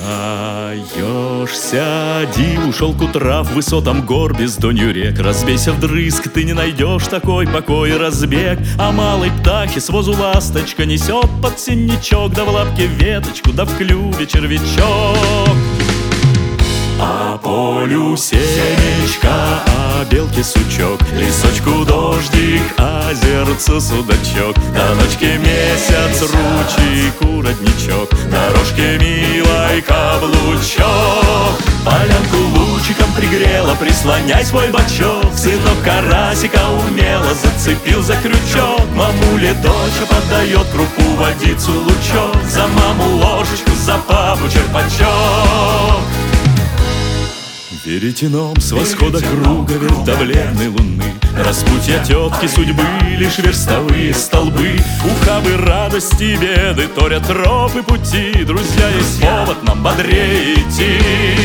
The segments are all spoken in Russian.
Даешься диву шелку трав, высотам гор, бездонью рек. Разбейся вдрызг, ты не найдешь такой покой и разбег. А малой птахи с возу ласточка несет под синячок, да в лапке веточку, да в клюве червячок. А полю семечка, а белке сучок, лесочку дождик, а озерцу судачок, до ночки месяц, ручейку родничок, дорожке милой каблучок. Полянку лучиком пригрела, прислоняй свой бочок. Сынок карасика умело зацепил за крючок. Мамуле дочь подает крупу, водицу, лучок. За маму ложечку, за папу черпачок. Веретеном с восхода круга вертовленной луны распутья тетки судьбы, лишь верстовые столбы. Ухабы радости, беды торят тропы пути. Друзья, есть повод нам бодрее идти.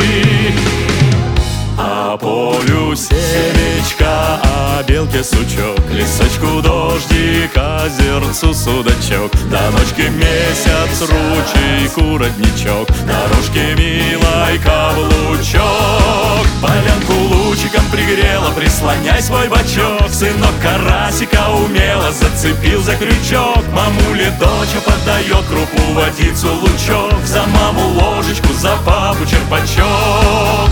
А полю семечка, а белке сучок, лесочку дождик, озерцу судачок, до ночки месяц, ручейку родничок, дорожке милой каблучок. Полянку лучиком пригрела, прислоняй свой бочок. Сынок карасика умело зацепил за крючок. Мамуле доча подает крупу, водицу, лучок. За маму ложечку, за папу черпачок.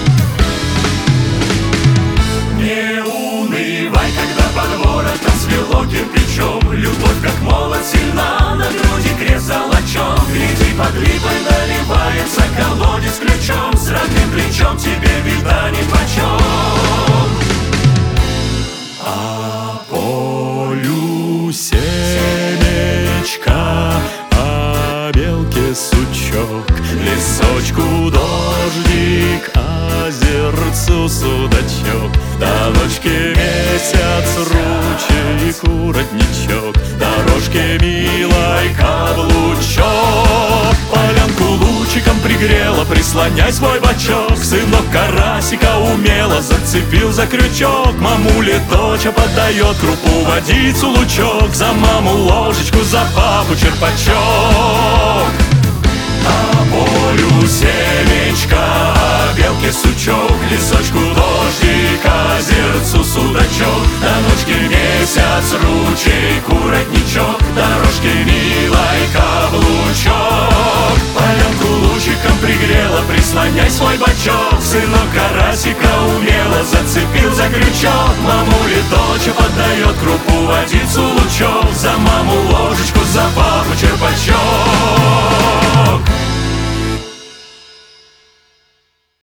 Не унывай, когда под воротом свело кирпичом. Любовь, как молот, сильна, на груди крест золочен. Гляди, под липой наливается колодец ключом. С родным плечом тебе беда нипочем. А полю семечка, а белке сучок, лесочку дождик, озерцу судачок, до ночки месяц, ручейку родничок, дорожке милой каблучок. Полянку лучиком пригрела, прислоняй свой бочок. Сынок карасика умело зацепил за крючок. Мамуле доча подает крупу, водицу, лучок. За маму ложечку, за папу черпачок. А полю семечка, а белке сучок, лесочку дождик, озерцу судачок, до ночки месяц, ручейку родничок, дорожке милой каблучок. Полянку лучиком пригрела, прислоняй свой бочок. Сынок карасика умело зацепил за крючок. Мамуле доча подает крупу, водицу, лучок. За маму ложечку, за папу черпачок.